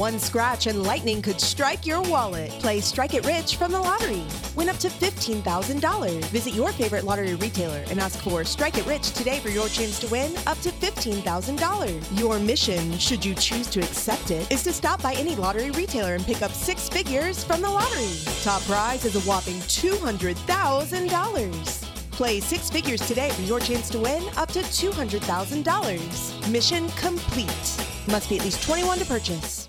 One scratch and lightning could strike your wallet. Play Strike It Rich from the lottery. Win up to $15,000. Visit your favorite lottery retailer and ask for Strike It Rich today for your chance to win up to $15,000. Your mission, should you choose to accept it, is to stop by any lottery retailer and pick up 6 figures from the lottery. Top prize is a whopping $200,000. Play 6 figures today for your chance to win up to $200,000. Mission complete. Must be at least 21 to purchase.